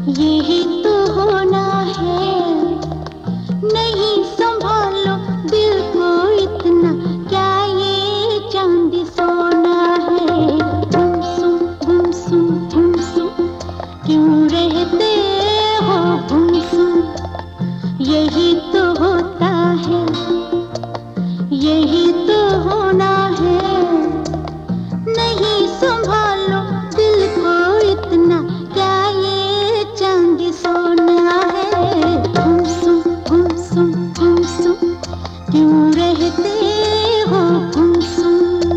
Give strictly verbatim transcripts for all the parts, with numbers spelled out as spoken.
यही तो होना है, नहीं संभालो दिल को इतना, क्या ये चांदी सोना है। गुमसुम गुमसुम गुमसुम क्यों रहते हो गुमसुम, यही तो होता है, यही तो होना है। नहीं संभालो दिल को इतना, क्या ये चांदी सोना है। गुमसुम गुमसुम गुमसुम क्यों रहते हो गुमसुम।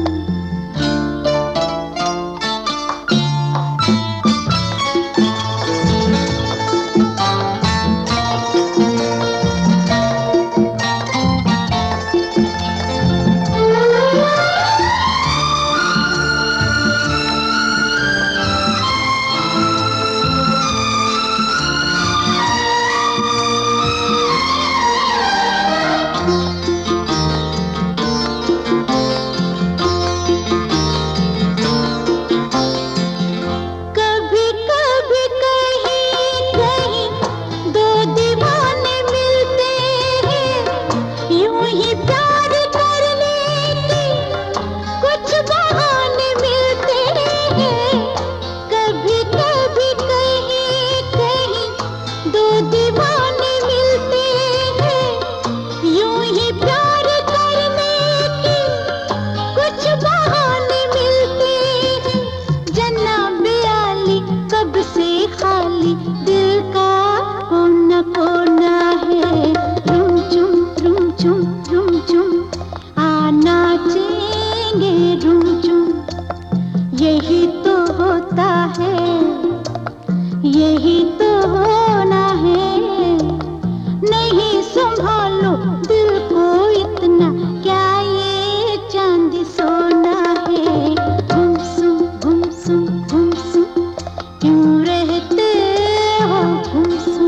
खाली दिल का कोना कोना है। रुम चुम रुम चुम रुम चुम आ नाचेंगे रुम चुम, यही तो होता है, यही तो होना है। नहीं संभालो दिल को इतना, क्या ये चांदी सोना है। गुमसुम गुमसुम गुमसुम क्यों रहते हो गुमसुम।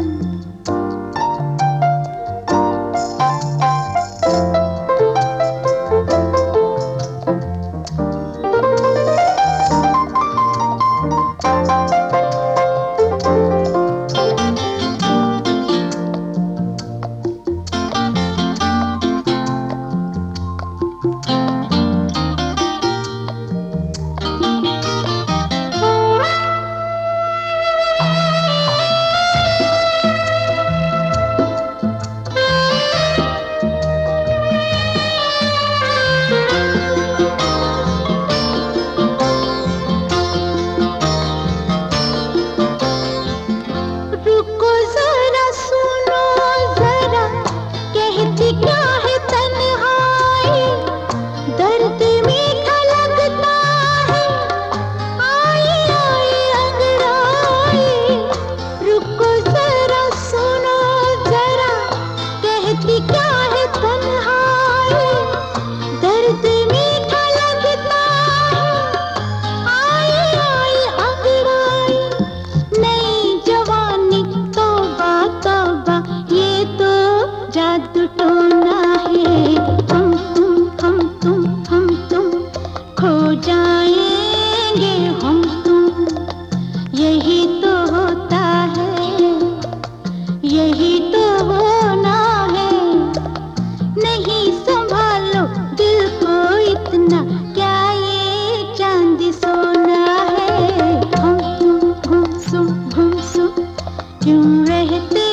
जादू टोना है, हम तुम हम तुम हम तुम खो जाएंगे हम तुम, यही तो होता है, यही तो होना है। नहीं संभालो दिल को इतना, क्या ये चांदी सोना है। हम तुम गुमसुम गुमसुम क्यों रहते